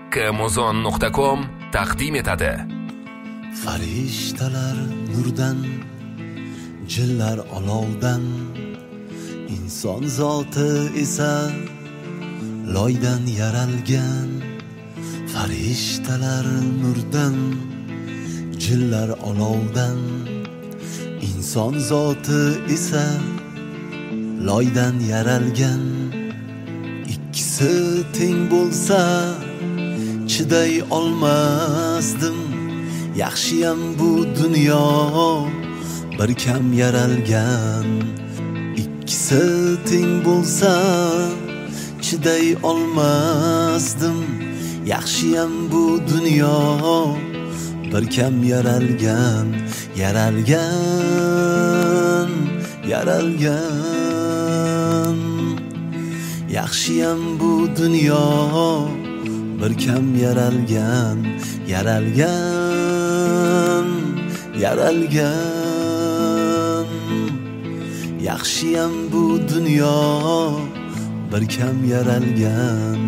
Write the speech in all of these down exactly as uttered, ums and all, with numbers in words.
Amazon nuqta com taqdim etadi. Farishtalar nurdan, jinlar olovdan, inson zoti esa loydan yaralgan. Farishtalar nurdan, jinlar olovdan, inson zoti esa loydan yaralgan. Ikkisi teng bo'lsa chiday olmasdim. Yaxshiyam bu dunyo bir kam yaralgan. Ikkisi teng bo'lsa chiday olmasdim. Yaxshiyam bu dunyo bir kam yaralgan. Yaralgan, yaralgan. Yaxshiyam bu dunyo bir kam yaralgan. Yaralgan, yaralgan. Yaxshiyam bu dunyo bir kam yaralgan.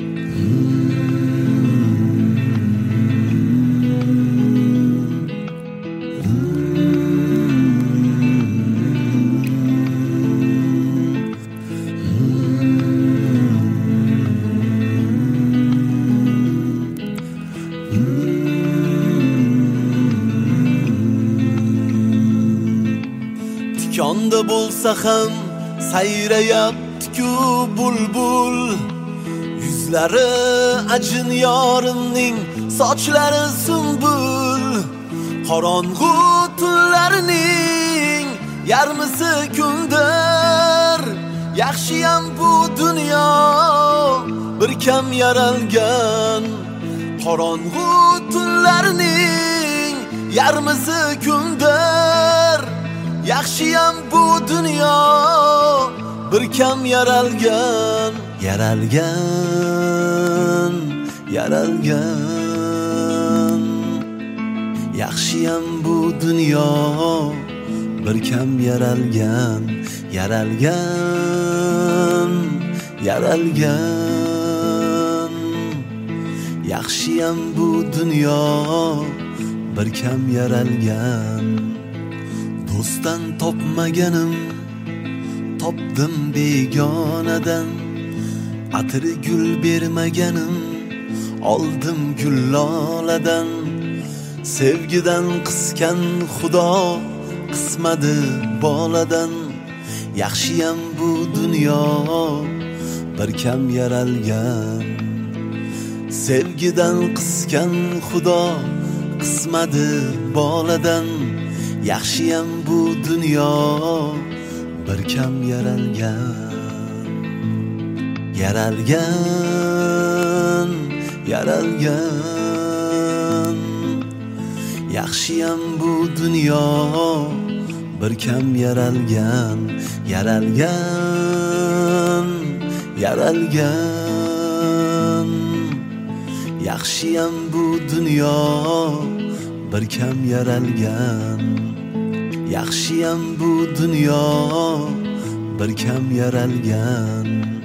Tikonda bo'lsa ham sayrayapti-ku bulbul. Yuzlari ajin yorimning, sochlari sunbul. Qorong'u tunlarning yarmisi kundir. Yaxshiyam bu dunyo bir kam yaralgan. Qorong'u tunlarning yarmisi kundir. Yaxshiyam bu dunyo bir kam yaralgan. Yaralgan, yaralgan. Yaxshiyam bu dunyo bir kam yaralgan. Yaralgan, yaralgan. Yaxshiyam bu dunyo bir kam yaralgan. Do'stdan topmaganim topdim begonadan. Atri gul bermaganim oldim gulloladan. Sevgidan qiskan Xudo qismadi boladan. Yaxshiyam bu dunyo bir kam yaralgan. Sevgidan qiskan Xudo qismadi boladan. Yaxshiyam bu dunyo bir kam yaralgan. Yaralgan, yaralgan. Yaxshiyam bu dunyo bir kam yaralgan. Yaralgan, yaralgan. Yaxshiyam bu dunyo bir kam yaralgan. Yaxshiyam bu dunyo bir kam yaralgan.